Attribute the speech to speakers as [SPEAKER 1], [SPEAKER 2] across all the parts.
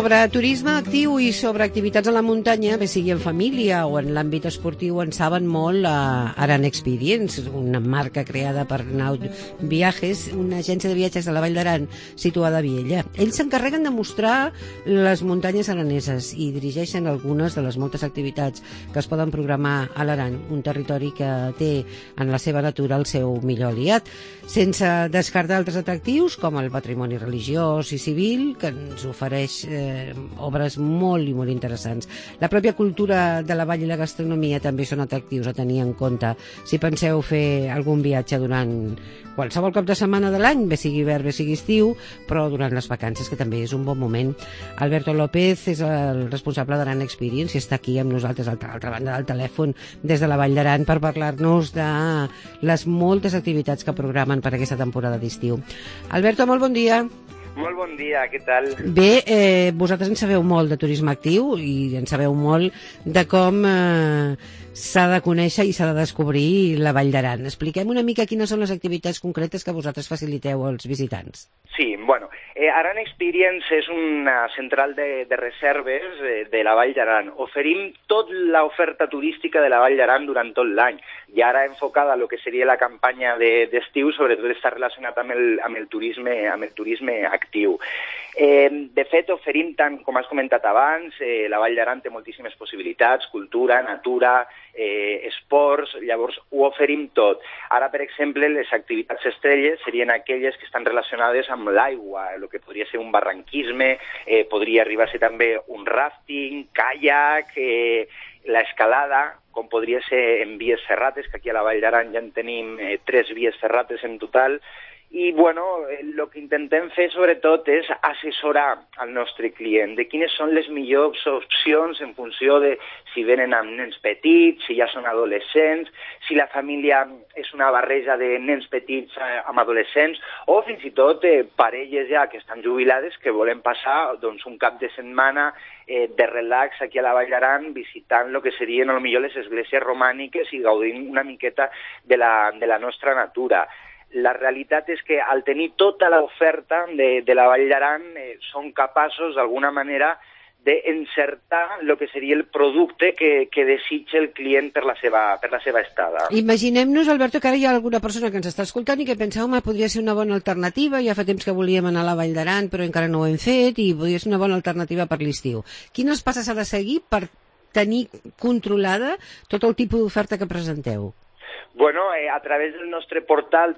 [SPEAKER 1] Sobre turisme actiu i sobre activitats a la muntanya, bé sigui en família o en l'àmbit esportiu, en saben molt a Aran Experience, una marca creada per Naut Viajes, una agència de viatges de la Vall d'Aran situada a Viella. Ells s'encarreguen de mostrar les muntanyes araneses i dirigeixen algunes de les moltes activitats que es poden programar a l'Aran, un territori que té en la seva natura el seu millor aliat, sense descartar altres atractius com el patrimoni religiós i civil, que ens ofereix obres molt i molt interessants. La pròpia cultura de la vall i la gastronomia també són atractius a tenir en compte si penseu fer algun viatge durant qualsevol cap de setmana de l'any, bé sigui hivern, bé sigui estiu, però durant les vacances, que també és un bon moment. Alberto López és el responsable d'Aran Experience i està aquí amb nosaltres a l'altra banda del telèfon des de la Vall d'Aran per parlar-nos de les moltes activitats que programen per aquesta temporada d'estiu. Alberto, molt bon dia.
[SPEAKER 2] Molt bon dia, què tal?
[SPEAKER 1] Bé, vosaltres en sabeu molt de turisme actiu i en sabeu molt de com s'ha de conèixer i s'ha de descobrir la Vall d'Aran. Expliquem una mica quines són les activitats concretes que vosaltres faciliteu als visitants.
[SPEAKER 2] Sí, bueno, Aran Experience és una central de reserves de la Vall d'Aran. Oferim tota l'oferta turística de la Vall d'Aran durant tot l'any i ara enfocada a lo que seria la campanya d'estiu, sobretot està relacionat amb el turisme actiu. De fet, oferim tant, com has comentat abans, la Vall d'Aran té moltíssimes possibilitats, cultura, natura, esports, llavors ho oferim tot. Ara, per exemple, les activitats estrelles serien aquelles que estan relacionades amb l'aigua, el que podria ser un barranquisme, podria arribar a ser també un rafting, kayak, l'escalada, com podria ser en vies ferrates, que aquí a la Vall d'Aran ja en tenim 3 vies ferrates en total. I, bueno, el que intentem fer, sobretot, és assessorar al nostre client de quines són les millors opcions en funció de si venen amb nens petits, si ja són adolescents, si la família és una barreja de nens petits amb adolescents, o fins i tot parelles ja que estan jubilades que volen passar doncs, un cap de setmana de relax aquí a la Vall d'Aran visitant el que serien potser les esglésies romàniques i gaudint una miqueta de la nostra natura. La realitat és que al tenir tota l'oferta de la Vall d'Aran són capaços d'alguna manera d'encertar el que seria el producte que desitja el client per la seva estada.
[SPEAKER 1] Imaginem-nos, Alberto, que ara hi ha alguna persona que ens està escoltant i que pensa, home, podria ser una bona alternativa, ja fa temps que volíem anar a la Vall d'Aran però encara no ho hem fet i podria ser una bona alternativa per l'estiu. Quines passes ha de seguir per tenir controlada tot el tipus d'oferta que presenteu?
[SPEAKER 2] Bueno, a través del nostre portal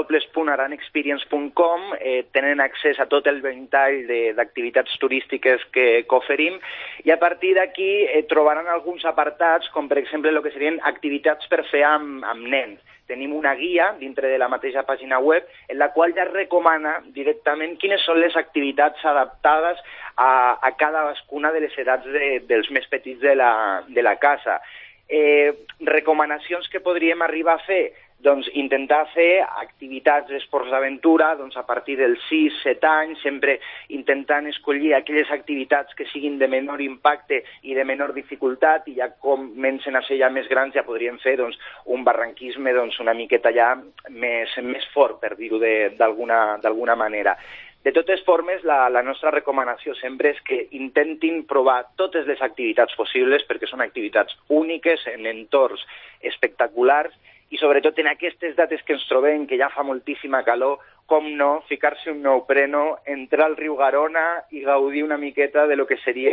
[SPEAKER 2] www.aranexperience.com tenen accés a tot el ventall d'activitats turístiques que oferim i a partir d'aquí trobaran alguns apartats com per exemple el que serien activitats per fer amb nens. Tenim una guia dintre de la mateixa pàgina web en la qual ja recomana directament quines són les activitats adaptades a cadascuna de les edats dels més petits de la casa. Recomanacions que podríem arribar a fer? Doncs intentar fer activitats d'esports d'aventura a partir dels 6-7 anys, sempre intentant escollir aquelles activitats que siguin de menor impacte i de menor dificultat i ja comencen a ser ja més grans, ja podríem fer un barranquisme una miqueta ja més fort, per dir-ho d'alguna manera. De totes formes, la nostra recomanació sempre és que intentin provar totes les activitats possibles perquè són activitats úniques, en entorns espectaculars i sobretot en aquestes dates que ens trobem, que ja fa moltíssima calor, com no, ficar-se un neopreno, entrar al riu Garona i gaudir una miqueta de lo que seria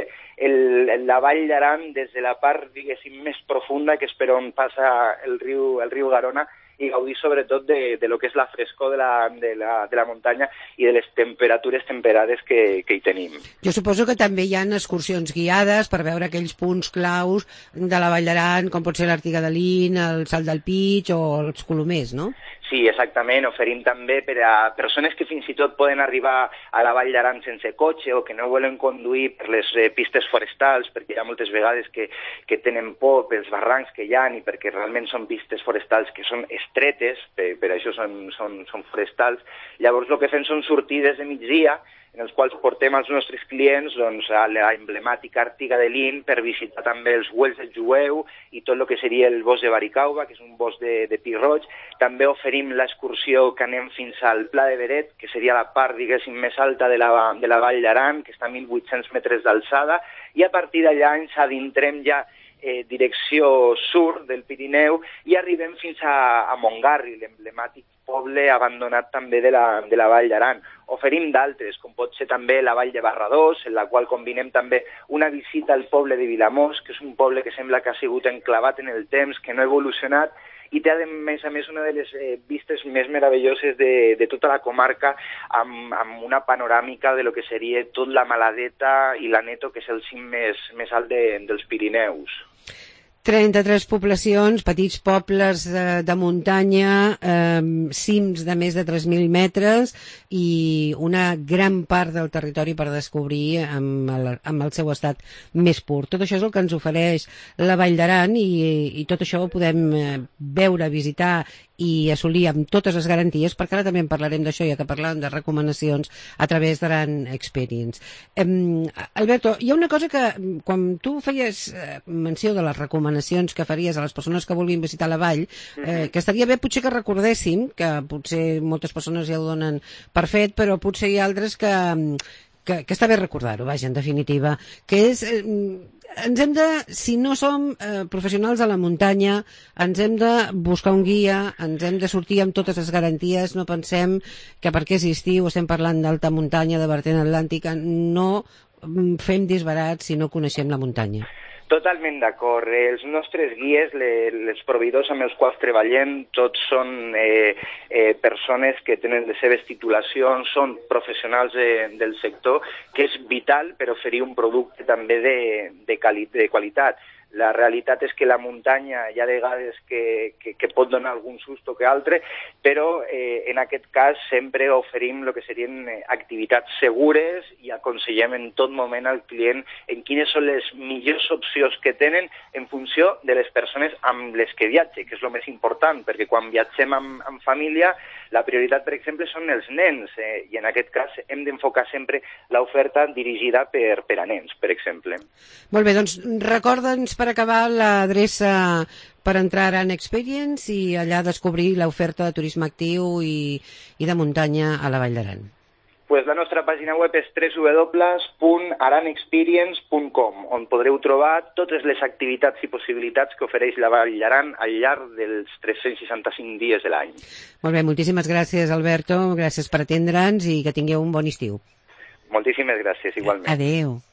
[SPEAKER 2] la Vall d'Aran des de la part, diguéssim, més profunda, que és per on passa el riu Garona, i gaudir sobretot de lo que és la frescor de la muntanya i de les temperatures temperades que hi tenim.
[SPEAKER 1] Jo suposo que també hi ha excursions guiades per veure aquells punts claus de la Vall d'Aran, com pot ser l'Artiga de Lin, el Salt del Pig o els Colomers, no?
[SPEAKER 2] Sí, exactament. Oferim també per a persones que fins i tot poden arribar a la Vall d'Aran sense cotxe o que no volen conduir per les pistes forestals, perquè hi ha moltes vegades que tenen por pels barrancs que hi ha i perquè realment són pistes forestals que són estretes, per això són forestals. Llavors el que fem són sortides de migdia en els quals portem als nostres clients doncs, a la emblemàtica Artiga de Lin per visitar també els Wells del Jueu i tot el que seria el bosc de Baricauba, que és un bosc de pi roig. També oferim l'excursió que anem fins al Pla de Beret, que seria la part, diguéssim, més alta de la Vall d'Aran, que està a 1.800 metres d'alçada, i a partir d'allà ens adentrem ja direcció sud del Pirineu i arribem fins a Montgarri, l'emblemàtic poble abandonat també de la Vall d'Aran. Oferim d'altres, com pot ser també la Vall de Barradós, en la qual combinem també una visita al poble de Vilamós, que és un poble que sembla que ha sigut enclavat en el temps, que no ha evolucionat, i té, a més, una de les vistes més meravelloses de tota la comarca, amb una panoràmica de lo que seria tot la Maladeta i l'Aneto, que és el cim més alt dels Pirineus.
[SPEAKER 1] 33 poblacions, petits pobles de muntanya, cims de més de 3.000 metres i una gran part del territori per descobrir amb el seu estat més pur. Tot això és el que ens ofereix la Vall d'Aran i tot això ho podem veure, visitar i assolir amb totes les garanties, perquè ara també en parlarem d'això, ja que parlàvem de recomanacions a través d'Aran Experience. Alberto, hi ha una cosa que, quan tu feies menció de les recomanacions que faries a les persones que vulguin visitar la vall, que estaria bé potser que recordéssim, que potser moltes persones ja ho donen per fet, però potser hi ha altres que està bé recordar-ho, vaja, en definitiva, que és... ens hem de, si no som professionals de la muntanya, ens hem de buscar un guia, ens hem de sortir amb totes les garanties, no pensem que perquè és estiu estem parlant d'alta muntanya, de vertent atlàntica, no fem disbarats si no coneixem la muntanya.
[SPEAKER 2] Totalment d'acord. Els nostres guies, els proveïdors amb els quals treballem, tots són persones que tenen les seves titulacions, són professionals del sector, que és vital per oferir un producte també de qualitat. La realitat és que la muntanya hi ha vegades que pot donar algun susto que altre, però en aquest cas sempre oferim el que serien activitats segures i aconsellem en tot moment al client en quines són les millors opcions que tenen en funció de les persones amb les que viatge, que és el més important, perquè quan viatgem amb família la prioritat, per exemple, són els nens i en aquest cas hem d'enfocar sempre l'oferta dirigida per a nens, per exemple.
[SPEAKER 1] Molt bé, doncs recorda'ns per acabar l'adreça per entrar a Aran Experience i allà descobrir l'oferta de turisme actiu i de muntanya a la Vall d'Aran.
[SPEAKER 2] Pues la nostra pàgina web és www.aranexperience.com, on podreu trobar totes les activitats i possibilitats que ofereix la Vall d'Aran al llarg dels 365 dies de l'any.
[SPEAKER 1] Molt bé, moltíssimes gràcies, Alberto, gràcies per atendre'ns i que tingueu un bon estiu.
[SPEAKER 2] Moltíssimes gràcies, igualment.
[SPEAKER 1] Adéu.